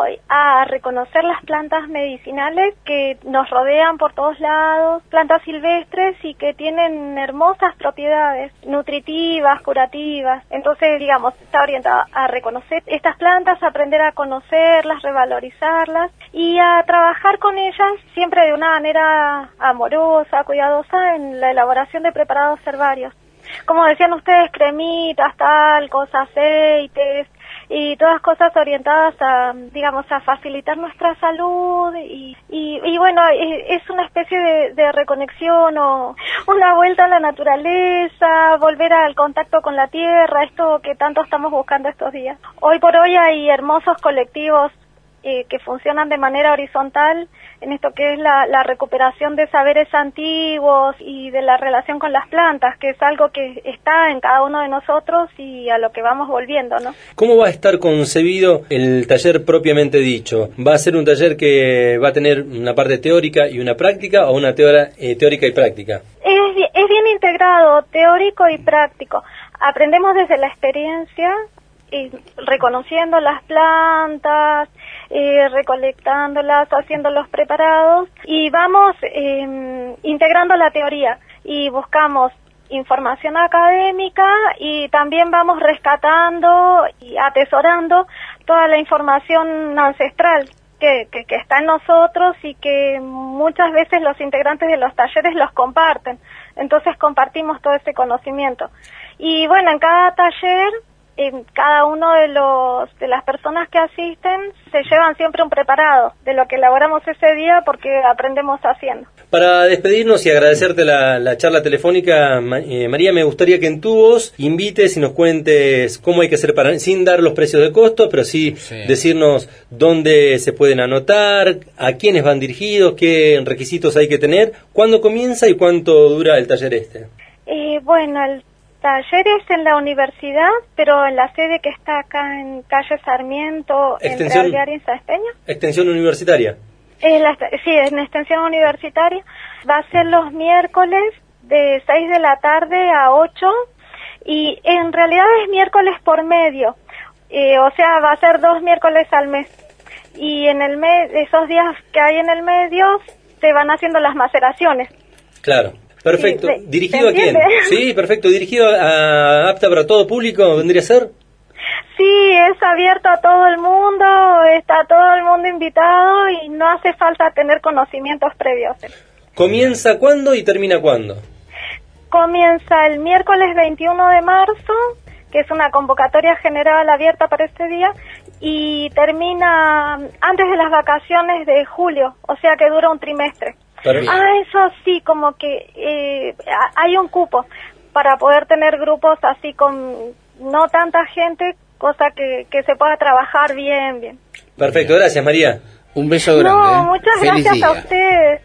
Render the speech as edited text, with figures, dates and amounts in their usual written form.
a reconocer las plantas medicinales que nos rodean por todos lados, plantas silvestres y que tienen hermosas propiedades nutritivas, curativas. Entonces, digamos, está orientada a reconocer estas plantas, a aprender a conocerlas, revalorizarlas y a trabajar con ellas siempre de una manera amorosa, cuidadosa en la elaboración de preparados herbarios. Como decían ustedes, cremitas, talcos, aceites y todas cosas orientadas a, digamos, a facilitar nuestra salud y bueno, es una especie de reconexión o una vuelta a la naturaleza, volver al contacto con la tierra, esto que tanto estamos buscando estos días. Hoy por hoy hay hermosos colectivos que funcionan de manera horizontal en esto que es la recuperación de saberes antiguos y de la relación con las plantas, que es algo que está en cada uno de nosotros y a lo que vamos volviendo, ¿no? ¿Cómo va a estar concebido el taller propiamente dicho? ¿Va a ser un taller que va a tener una parte teórica y una práctica o una teórica y práctica? Es bien integrado, teórico y práctico. Aprendemos desde la experiencia, reconociendo las plantas, recolectándolas, haciendo los preparados y vamos integrando la teoría y buscamos información académica y también vamos rescatando y atesorando toda la información ancestral que está en nosotros y que muchas veces los integrantes de los talleres los comparten. Entonces compartimos todo ese conocimiento. Y bueno, en cada taller cada uno de las personas que asisten se llevan siempre un preparado de lo que elaboramos ese día porque aprendemos haciendo. Para despedirnos y agradecerte la charla telefónica, María, me gustaría que en tu voz invites y nos cuentes cómo hay que hacer sin dar los precios de costo, pero sí decirnos dónde se pueden anotar, a quiénes van dirigidos, qué requisitos hay que tener, cuándo comienza y cuánto dura el taller este. Bueno, el talleres en la universidad, pero en la sede que está acá en calle Sarmiento, entre Alvear y Sáenz Peña. ¿Extensión universitaria? Sí, en extensión universitaria. Va a ser los miércoles de 6 de la tarde a 8 y en realidad es miércoles por medio, o sea, va a ser 2 miércoles al mes. Y en el mes, esos días que hay en el medio, se van haciendo las maceraciones. Claro. Perfecto. Sí, ¿dirigido a quién? Sí, perfecto. ¿Dirigido a apta para todo público vendría a ser? Sí, es abierto a todo el mundo, está todo el mundo invitado y no hace falta tener conocimientos previos. ¿Comienza cuándo y termina cuándo? Comienza el miércoles 21 de marzo, que es una convocatoria general abierta para este día, y termina antes de las vacaciones de julio, o sea que dura un trimestre. Eso sí, como que hay un cupo para poder tener grupos así con no tanta gente, cosa que se pueda trabajar bien. Perfecto, gracias María. Un beso grande. No, muchas gracias a ustedes.